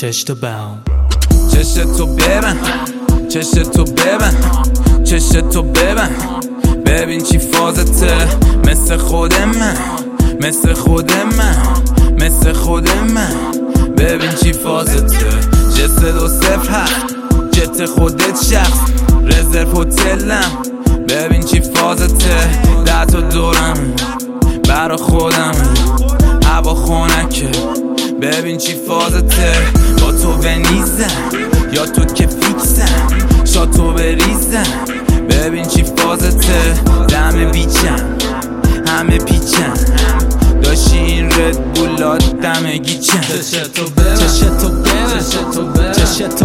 چشتو بم چشتو ببن چشتو ببن چشتو ببن ببین چی فازته مثل خود من مثل خود من مثل خود من ببین چی فازته جست 207 جت خودت شخص رزرو هتلم ببین چی فازته 10 تا دورم برا خودم هوا خونکه ببین چی فازته با تو ونیزم یا تو که فیکسم شاتو بریزم ببین چی فازته دم بیچم همه پیچم داشتی این رد بولات دم گیچم چشتو ببن چشتو ببن چشتو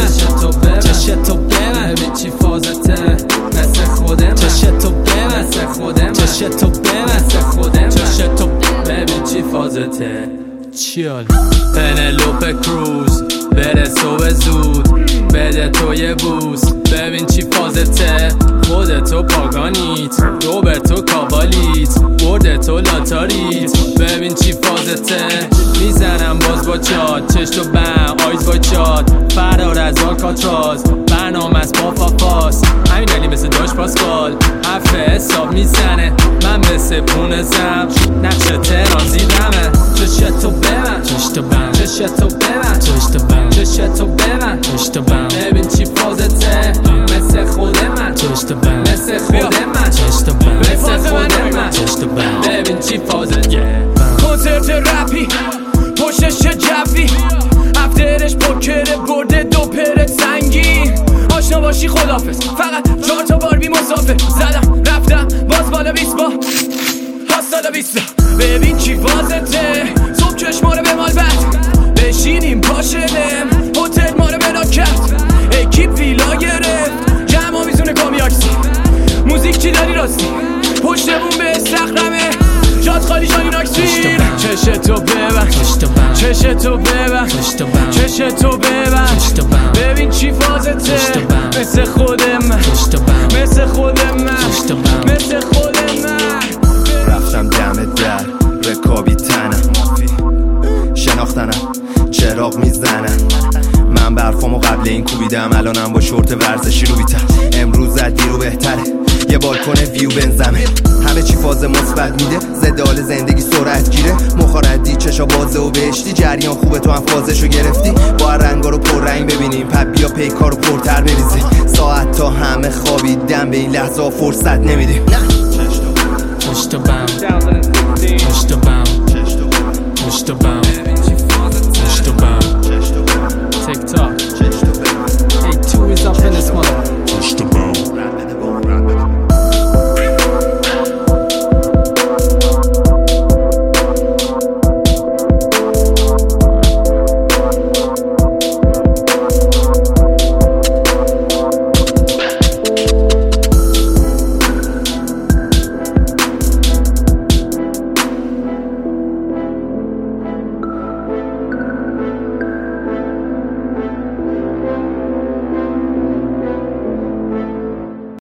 ببن چشتو ببن ببین چی فازته مثل خودم چشتو ببن مثل خودم چشتو ببن مثل خودم چشتو ببین چی فازته چیال پنلوپه کروز بره صبح زود بده تو یه بوس ببین چی فازته خودتو پاگانیت روبرتو کاوالیت بردتو لاتاریت ببین چی فازته میزنم باز با چاد چشتو بم آیز با چاد فرار از آلکاتراز برنامه از پافاپاس همین علی مثل داش پاسکال حرف حساب میزنه من مثل پونه زم نقش تهران زیدمه چشتو ببن چشتو بم چشتو ببن چشتو بم چشتو ببن چشتو بم ببین چی فازته مثل خود من چشتو بم مثل خود من چشتو بم مثل خود من چشتو بم ببین چی فازته کنسرت رپی پشتش چه جوی افترش پوکره برده دو پرت سنگین آشنا باشی خدافز فقط 4 تا باربی مسافر زدم رفتم باز بالا 20 با هاستالا 20 ببین چی فازته صبح چشما رو به مال بد بشینیم پاشدم هتل ما رو بنا کرد اکیپ ویلا گرفت جمع میزونه کامیاکسی موزیک چی داری راستی پشتمون به استخرمه جاد خالی جانی ناکسی چشتو ببن چشتو ببن چشتو ببن ببین چی فازته مثل خود من مثل خود من مثل خود من رفتم دم در رکابی تنم شناختنم چراغ میزنم من برفامو قبل این کوبیدم الانم با شورت ورزشی رو بیتم امروز از دیرو بهتره یه بالکن ویو بنزمه همه چی فاز مثبت میده زدال زندگی سرعت گیره مخاردی چشا بازه و بهشتی جریان خوبه تو هم فازشو گرفتی با رنگا رو پر رنگ ببینیم پس بیا پیکارو پرتر بریزیم ساعت تا همه خوابیدن به این لحظه فرصت نمیدیم چشتو بم چشتو بم چشتو بم